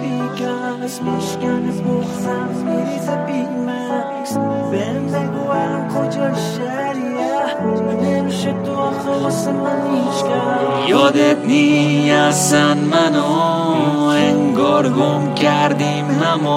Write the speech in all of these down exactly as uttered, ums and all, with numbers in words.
بیکس میشکنه بغزم میریزه بیمکس بهم بگو الان کجا شهریه نمیشه تو آخه واسه من هیچکس یادت نی اصلا منو انگار گم کردیم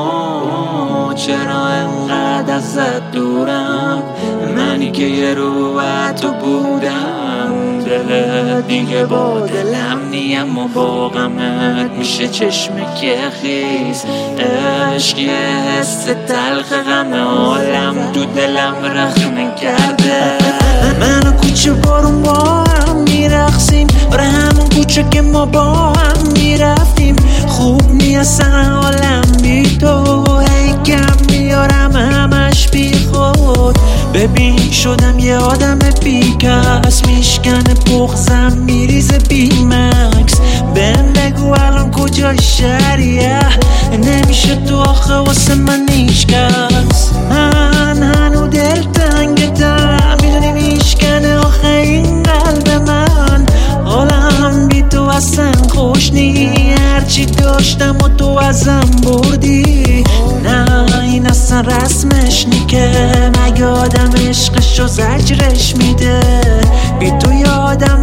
همو چرا انقدر ازت دورم منی که یه رو تو بودم دلت دیگه با دلم نیم و با غمت میشه چشم که خیز عشق یه حس تلخ غم عالم تو دلم رخنه کرده من و کوچه بارون با هم میرقصیم آره همون کوچه که ما با هم میرفتیم خوب نیستن عالم بی تو هی کم میارم همش بی خود ببین شدم یه آدم بیکس میشکنه بغزم میریزه بیمکس بهم بگو الان کجا شهریه نمیشه تو آخه واسه من هیچکس من هنو دل تنگتم میدونی میشکنه آخه این قلب من حالم بی تو اصلا خوش نی هرچی داشتم و تو ازم بردی نه این اصلا رسمش نی که مگه آدم عشقشو زجرش میده بی تو یادم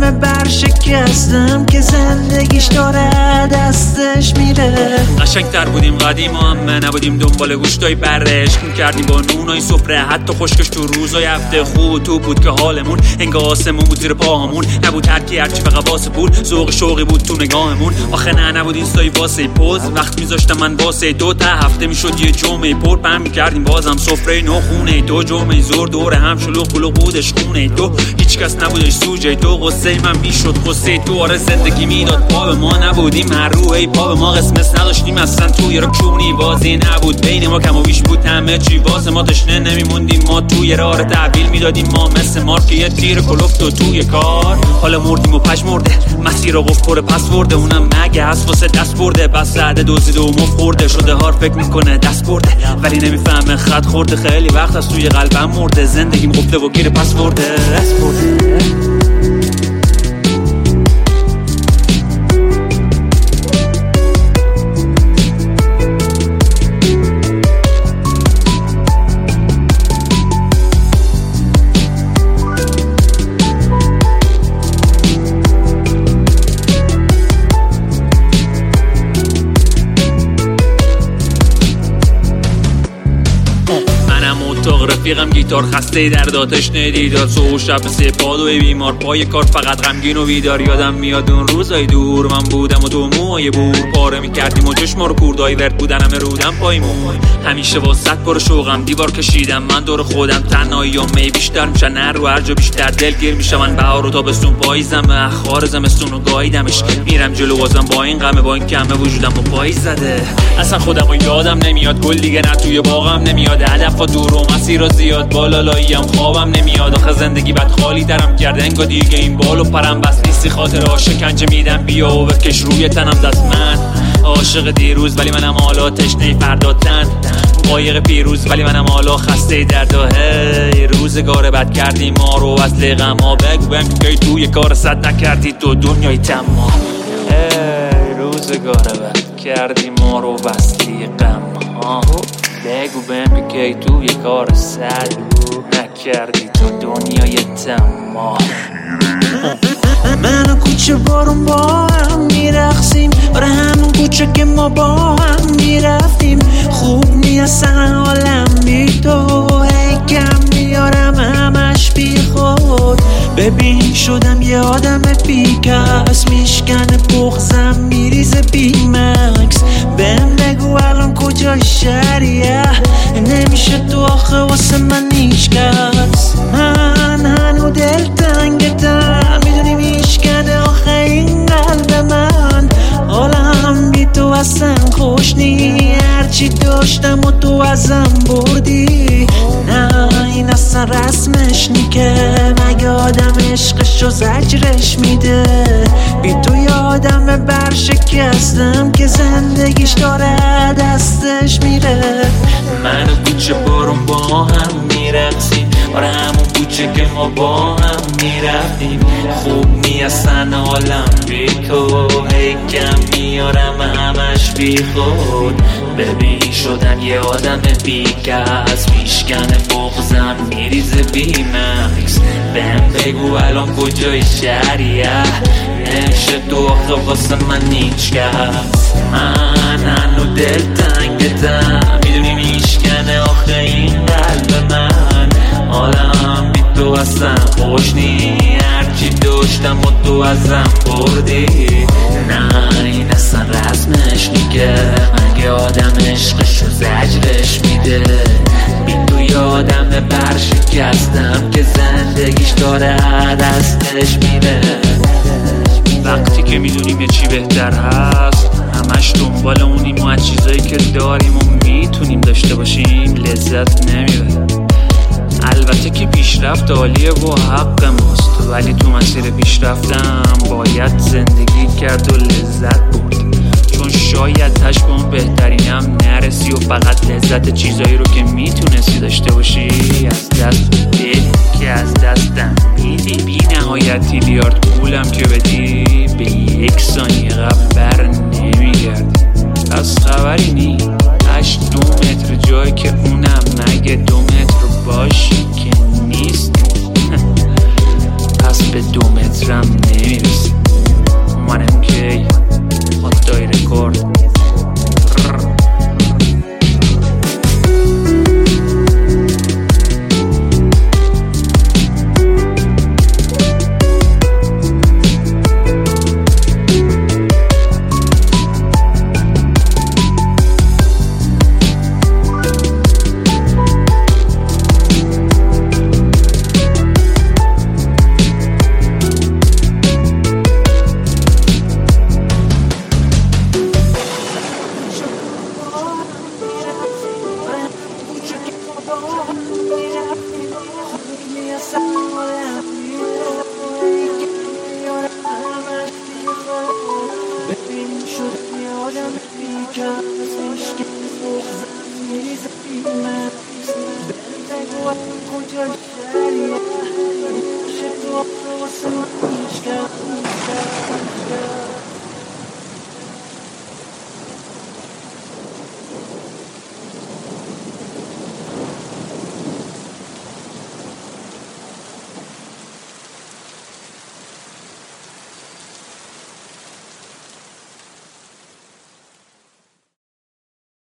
برشکستم که زندگیش داره دستش میره قشنگ تر بودیم قدیم و همه نبودیم دنبال گوشتای برش میکردیم با نونای سفره حتی خشکش تو روزای هفته خوب تو بود که حالمون انگار آسمون بود زیر پاهمون نبود هرکی هرچی فقط واسه پول ذوق شوقی بود تو نگاهمون آخه نه نبود اینستایی واسه پوز وقت میذاشتم من واسه دو تا هفته میشد یه جمعه پر پم میکردیم بازم سفره نو خونه دو جمعه زور دور هم شلوغ بلوغ بودش خونه تو هیچ کس نبودش سوجه تو قصه من میشد قصه تو آره زندگی میداد پا به ما نبودیم هر روی پا به ما قسمت نداشتیم اصلا تو یه رکونی بازی نبود بین ما کم و بیش بود همه چی واسه ما تشنه نمیموندیم ما توی راه تحویل میدادیم ما مثل مارک یه تیر کلفت و توی کار حالا مردیم و پش مرده مسیر رو گفت پر پس برده اونم مگه هست واسه دست برده بس رده دوزیده و مف خورده شده هار فکر میکنه دست برده ولی نمیفهمه خط خورده خیلی وقت از توی قلبم مرده زندگیم قفله و گیر پس برده دست برده اتاق رفیقم گیتار خسته در داتش ندیدار صبح شب سپادوی بیمار پای کار فقط غمگین و بیدار یادم میاد اون روزای دور من بودم و تو موهای بور پاره میکردیم و چشما رو کوردای ورد بودن همه رودم پایمون همیشه واسط پر شوقم دیوار کشیدم من دور خودم تنهایی و می بیشتر میشن نه رو هر جا بیشتر دلگیر میشم من بهار و تابستون پاییزم اخبار زمستون و گاییدمش میرم جلو بازم با این غمه با این کمه وجودم و پاییز زده اصلا خودم و یادم نمیاد گل دیگه نه توی باغم نمیاد هدفا دور و مسیر زیاد بالا لاییم خوابم نمیاد آخه زندگی بد خالی درم کرده انگار دیگه این بالو پرم بس نیستی خاطر شکنجه میدم بیا و بکش روی تنم دست من عاشق دیروز ولی منم حالا تشنه فردا تن قایق پیروز ولی منم حالا خسته درد و هی روزگار بد کردی ما رو اصل غما بگو بهم که توی کار صد نکردی تو دنیای تمام هی روزگار بد کردی ما رو وصلی غما بگو بهم که توی کار صد نکردی تو دنیای تمام من و کوچه بارون با هم میرقصیم آره همون کوچه که ما با هم میرفتیم خوب نیستن عالم بی تو هی کم میارم همش بی خود ببین شدم یه آدم بیکس میشکنه بغزم میریزه بیمکس بهم بگو الان کجا شهریه نمیشه تو آخه واسه من هیچکس من هنو دل تنگتم میدونی میشکنه آخه این قلب من حالم بی تو اصلا خوش نی هرچی داشتم و تو ازم بردی نه این اصلا رسمش نی که مگه آدم عشقشو زجرش میده بی تو یادم برشکستم که زندگیش داره دستش میره من و کوچه بارون با هم میرقصیم آره همون کوچه که ما با هم میرفتیم خوب نیستن حالم بی تو هی کم میارم همش همش بی خود. ببین شدم یه آدم بیکس، میشکنه بغزم میریزه بی مکس. بهم بگو الان کجای شهریه، نمیشه تو آخه واسه من هیچ کس. من هنو دل تنگتم، میدونی میشکنه آخه این قلب من. حالم بی تو اصلا خوش نی، هرچی داشتم و تو ازم بردی. نه این اصلا رسمش نیگه، مگه آدم عشقشو زجرش میده. بی تو یادم برشکستم که زندگیش داره دستش میره. وقتی که میدونیم یه چی بهتر هست، همش دنبال اونیم و از چیزایی که داریم و میتونیم داشته باشیم لذت نمیبریم. البته که پیشرفت عالیه و حق ماست، ولی تو مسیر پیشرفتم باید زندگی کرد و لذت برد. چون شاید تش به اون بهترینم نرسی و فقط لذت چیزایی رو که میتونستی داشته باشی از دست بدی که از دستم میدی. بی نهایت تریلیارد پولم که بدی به یک ثانیه قبل بر نمیگردی. پس خبری نی اش دو متر جایی که اونم نگه دو متر باشی که نیست. پس به دو مترم نمیرسی. منم کی خدای رکورد. کجا شهریه، میشه تو آخه واسه من